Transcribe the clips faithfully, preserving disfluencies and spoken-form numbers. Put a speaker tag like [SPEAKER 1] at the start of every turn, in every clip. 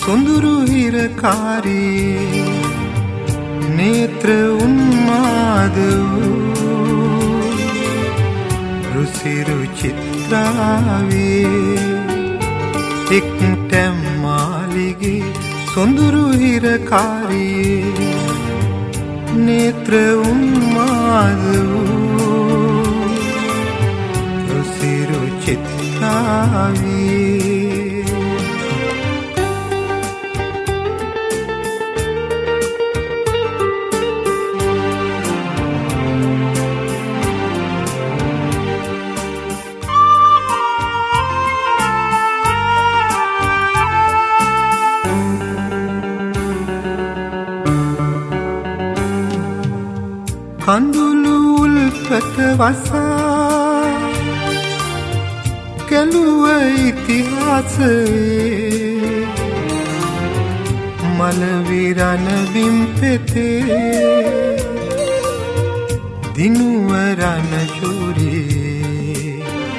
[SPEAKER 1] සොඳුරු හිරකාරී නේත්‍ර උන්මාද වූ රුසිරු චිත්‍රාවේ එක් තැම්මාලිගේ සොඳුරු හිරකාරී නේත්‍ර උන්මාද වූ රුසිරු චිත්‍රාවේ කඳුළු උල්පත වසා කැලුව ඉතිහාසයේ මල විරණ බිම් පෙතේ දිනුවරණ චූරියේ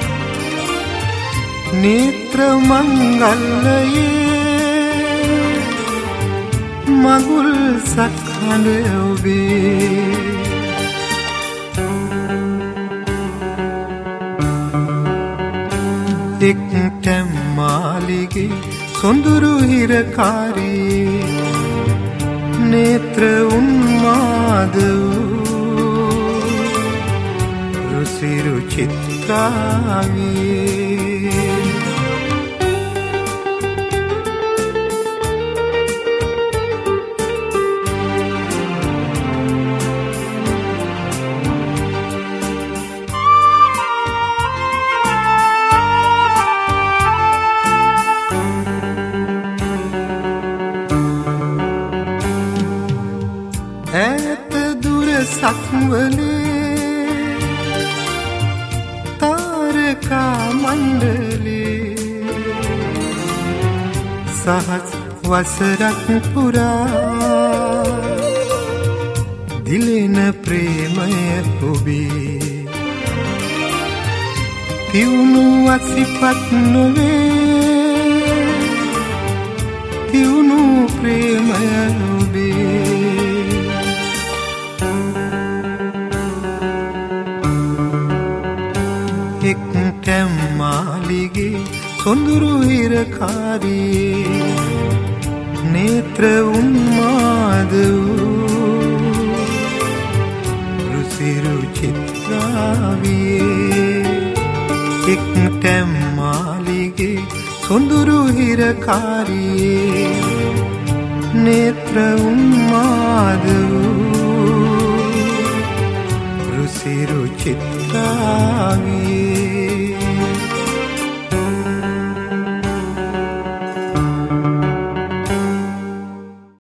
[SPEAKER 1] නේත්‍ර මංගල්ලයේ මගුල් සක්හඬ ඔබේ එක් තැම්මාලිගේ සොඳුරු හිරකාරී නේත්‍ර උන්මාද වූ රුසිරු චිත්‍රාවේ ඈත දුර සක්වලේ තාරකා මණ්ඩලේ සහස් වසරක් පුරා දිලෙන ප්‍රේමය ඔබේ තියුණු අසිපත් නොවේ තියුණු ප්‍රේමය ඔබේ එක් තැම්මාලිගේ සොඳුරු හිරකාරී නේත්‍ර උන්මාද වූ රුසිරු චිත්‍රාවේ එක් තැම්මාලිගේ සොඳුරු හිරකාරී නේත්‍ර උන්මාද වූ රුසිරු චිත්‍රාවේ